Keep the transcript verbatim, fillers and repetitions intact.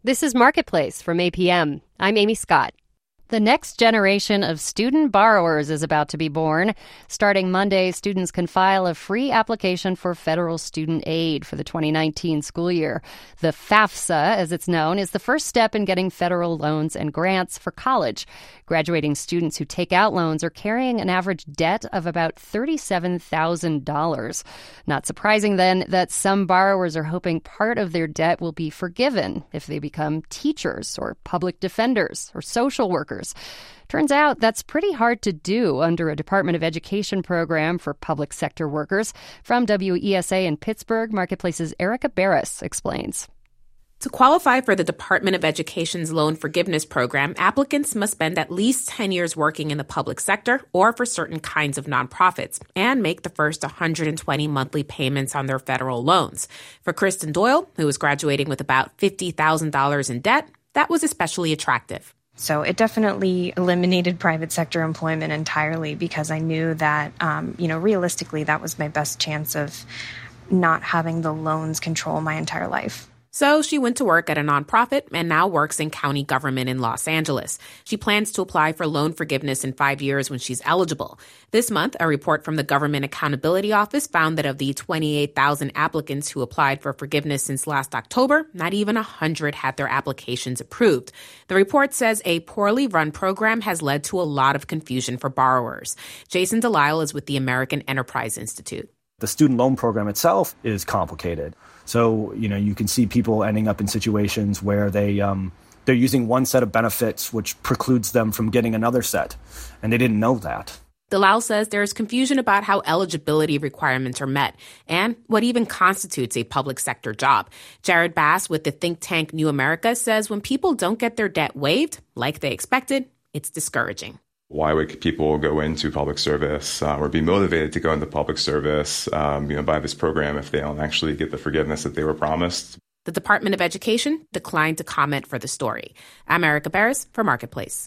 This is Marketplace from A P M. I'm Amy Scott. The next generation of student borrowers is about to be born. Starting Monday, students can file a free application for federal student aid for the twenty nineteen school year. The FAFSA, as it's known, is the first step in getting federal loans and grants for college. Graduating students who take out loans are carrying an average debt of about thirty-seven thousand dollars. Not surprising, then, that some borrowers are hoping part of their debt will be forgiven if they become teachers or public defenders or social workers. Turns out that's pretty hard to do under a Department of Education program for public sector workers. From W E S A in Pittsburgh, Marketplace's Erica Barris explains. To qualify for the Department of Education's loan forgiveness program, applicants must spend at least ten years working in the public sector or for certain kinds of nonprofits and make the first one hundred twenty monthly payments on their federal loans. For Kristen Doyle, who was graduating with about fifty thousand dollars in debt, that was especially attractive. So it definitely eliminated private sector employment entirely because I knew that, um, you know, realistically, that was my best chance of not having the loans control my entire life. So she went to work at a nonprofit and now works in county government in Los Angeles. She plans to apply for loan forgiveness in five years when she's eligible. This month, a report from the Government Accountability Office found that of the twenty-eight thousand applicants who applied for forgiveness since last October, not even one hundred had their applications approved. The report says a poorly run program has led to a lot of confusion for borrowers. Jason Delisle is with the American Enterprise Institute. The student loan program itself is complicated. So, you know, you can see people ending up in situations where they, um, they're using one set of benefits, which precludes them from getting another set. And they didn't know that. Delisle says there is confusion about how eligibility requirements are met and what even constitutes a public sector job. Jared Bass with the think tank New America says when people don't get their debt waived like they expected, it's discouraging. Why would people go into public service uh, or be motivated to go into public service um, you know, by this program if they don't actually get the forgiveness that they were promised? The Department of Education declined to comment for the story. I'm Erica Barris for Marketplace.